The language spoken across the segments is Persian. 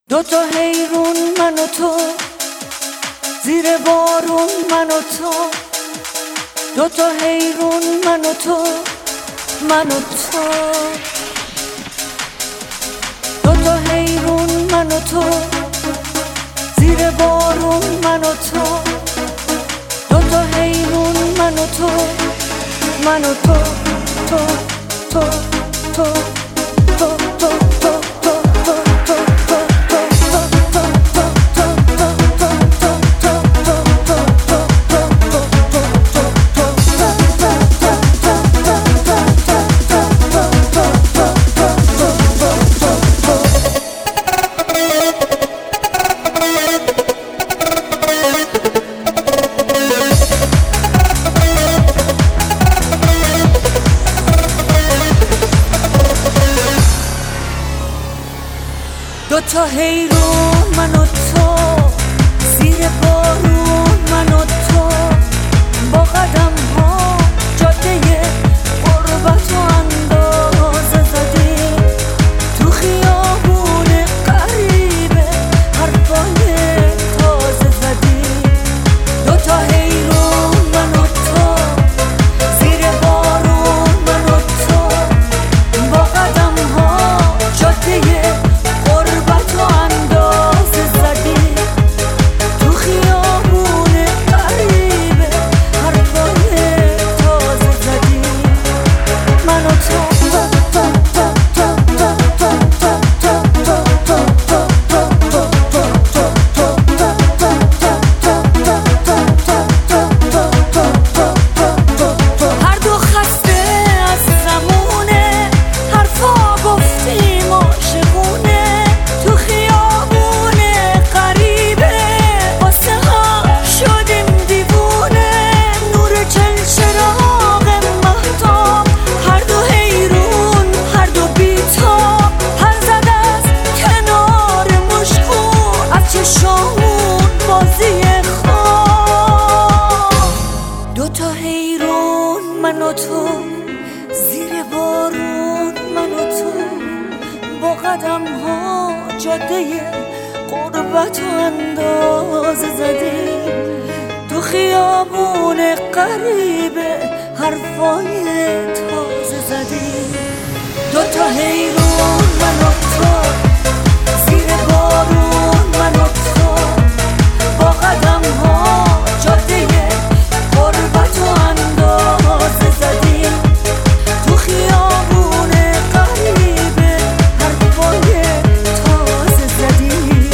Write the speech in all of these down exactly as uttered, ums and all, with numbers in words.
دو تا حیرون من و تو، زیر بارون من و تو. دو تا حیرون من و تو، من و تو. دو تا حیرون من و تو، زیر بارون من و تو. دو تا حیرون من و تو، من و تو. تو تو تو تو تو تو دو تا حیرون من و تو، زیر بارون من و تو. با قدم ها جاده غربت و اندازه زدیم، تو خیابون غریبه حرفای تازه زدیم. دو تا حیرون من و تو، زیر بارون من و تو. با قدم ها جاده من و تو، زیر بارون من و تو. با قدم ها جاده غربت و اندازه زدیم، تو خیابون غریبه حرفای تازه زدیم. دو تا حیرون من و تو، زیر بارون من و تو. با قدم ها جاده غربت و اندازه زدیم، تو خیابون غریبه حرفای تازه زدیم.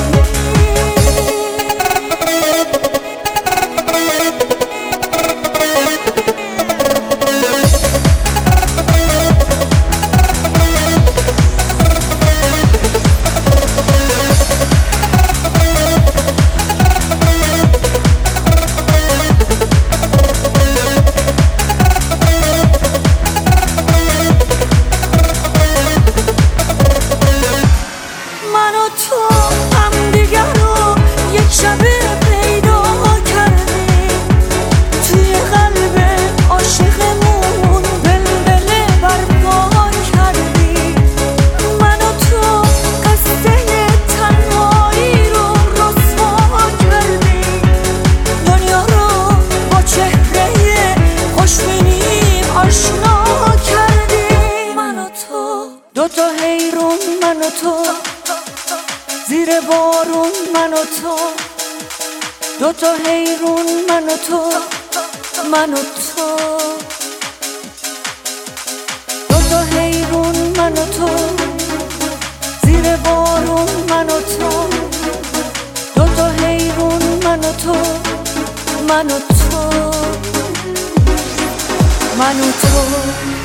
دو تا حیرون من و تو، زیر بارون من و تو. دو تا حیرون من و تو، من و تو. دو تا حیرون من و تو، زیر بارون من و تو. دو تا حیرون من و تو، من و تو. من و تو.